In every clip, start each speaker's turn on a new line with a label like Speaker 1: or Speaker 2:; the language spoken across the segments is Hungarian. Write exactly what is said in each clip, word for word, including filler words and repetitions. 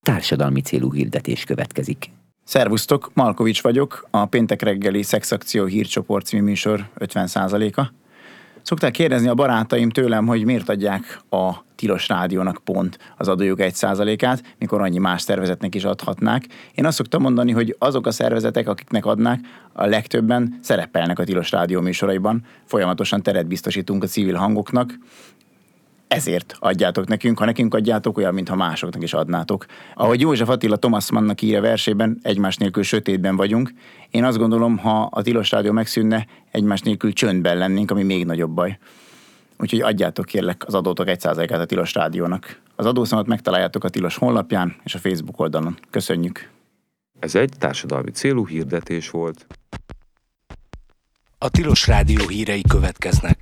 Speaker 1: társadalmi célú hirdetés következik.
Speaker 2: Szervusztok, Malkovics vagyok, a péntek reggeli Szexakció hírcsoport című műsor ötven százaléka. Szokták kérdezni a barátaim tőlem, hogy miért adják a Tilos Rádiónak pont az adójuk egy százalékát, mikor annyi más szervezetnek is adhatnák. Én azt szoktam mondani, hogy azok a szervezetek, akiknek adnák, a legtöbben szerepelnek a Tilos Rádió műsoraiban. Folyamatosan teret biztosítunk a civil hangoknak, ezért adjátok nekünk, ha nekünk adjátok, olyan, mintha másoknak is adnátok. Ahogy József Attila Thomas Mannnak ír a versében, egymás nélkül sötétben vagyunk. Én azt gondolom, ha a Tilos Rádió megszűnne, egymás nélkül csöndben lennénk, ami még nagyobb baj. Úgyhogy adjátok kérlek az adótok egy százalékát a Tilos Rádiónak. Az adószámot megtaláljátok a Tilos honlapján és a Facebook oldalon. Köszönjük!
Speaker 3: Ez egy társadalmi célú hirdetés volt.
Speaker 4: A Tilos Rádió hírei következnek.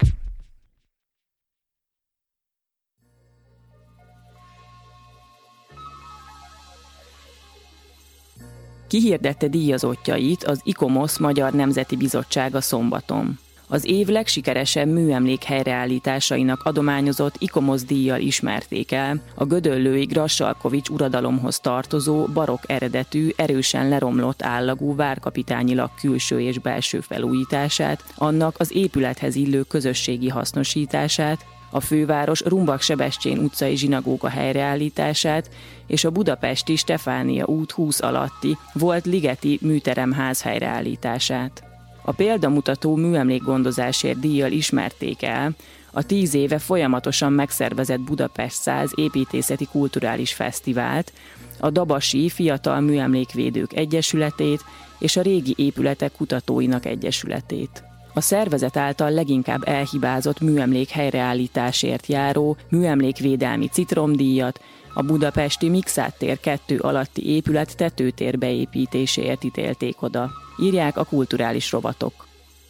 Speaker 5: Kihirdette díjazottjait az ICOMOS Magyar Nemzeti Bizottsága szombaton. Az év legsikeresebb műemlék helyreállításainak adományozott ICOMOS díjjal ismerték el a gödöllői Grassalkovich uradalomhoz tartozó barokk eredetű, erősen leromlott állagú várkapitányilag külső és belső felújítását, annak az épülethez illő közösségi hasznosítását, a főváros Rumbak-Sebestyén utcai zsinagóga helyreállítását és a budapesti Stefánia út húsz alatti volt ligeti műteremház helyreállítását. A példamutató műemlékgondozásért díjjal ismerték el a tíz éve folyamatosan megszervezett Budapest száz építészeti kulturális fesztivált, a Dabasi Fiatal Műemlékvédők Egyesületét és a Régi Épületek Kutatóinak Egyesületét. A szervezet által leginkább elhibázott műemlék helyreállításért járó műemlékvédelmi citromdíjat a budapesti Mikszáth tér kettő alatti épület tetőtér beépítéséért ítélték oda, írják a kulturális rovatok.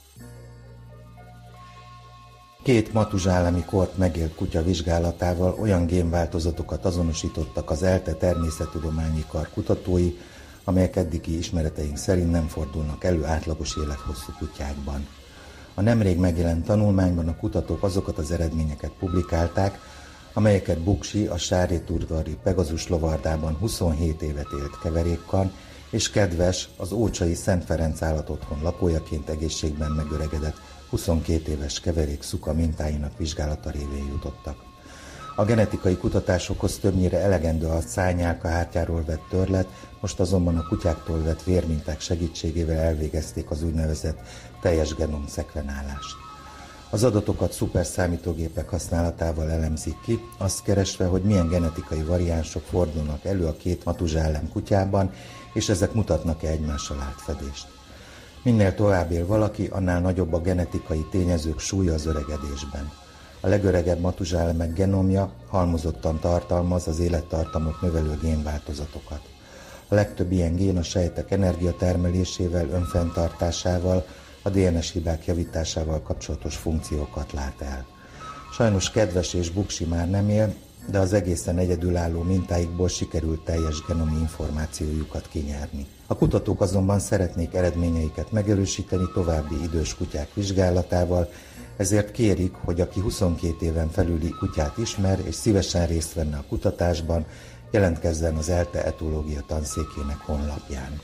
Speaker 6: Két matuzsálemi kort megélt kutya vizsgálatával olyan génváltozatokat azonosítottak az ELTE természettudományi kar kutatói, amelyek eddigi ismereteink szerint nem fordulnak elő átlagos élethosszú kutyákban. A nemrég megjelent tanulmányban a kutatók azokat az eredményeket publikálták, amelyeket Buksi a Sárétudvari Pegazus lovardában huszonhét évet élt keverékkal, és Kedves az ócsai Szent Ferenc állatotthon lakójaként egészségben megöregedett huszonkét éves keverék szuka mintáinak vizsgálata révén jutottak. A genetikai kutatásokhoz többnyire elegendő a szárnyálkahártyáról vett törlet, most azonban a kutyáktól vett vérminták segítségével elvégezték az úgynevezett teljes genom szekvenálást. Az adatokat szuperszámítógépek használatával elemzik ki, azt keresve, hogy milyen genetikai variánsok fordulnak elő a két matuzsálem kutyában, és ezek mutatnak-e egymással átfedést. Minél tovább él valaki, annál nagyobb a genetikai tényezők súlya az öregedésben. A legöregebb matuzsálemek genomja halmozottan tartalmaz az élettartamot növelő génváltozatokat. A legtöbb ilyen gén a sejtek energiatermelésével, önfenntartásával, a dé en es hibák javításával kapcsolatos funkciókat lát el. Sajnos Kedves és Buksi már nem él, de az egészen egyedülálló mintáikból sikerült teljes genomi információjukat kinyerni. A kutatók azonban szeretnék eredményeiket megerősíteni további idős kutyák vizsgálatával, ezért kérik, hogy aki huszonkét éven felüli kutyát ismer és szívesen részt venne a kutatásban, jelentkezzen az ELTE etológia tanszékének honlapján.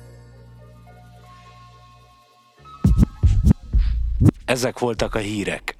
Speaker 4: Ezek voltak a hírek.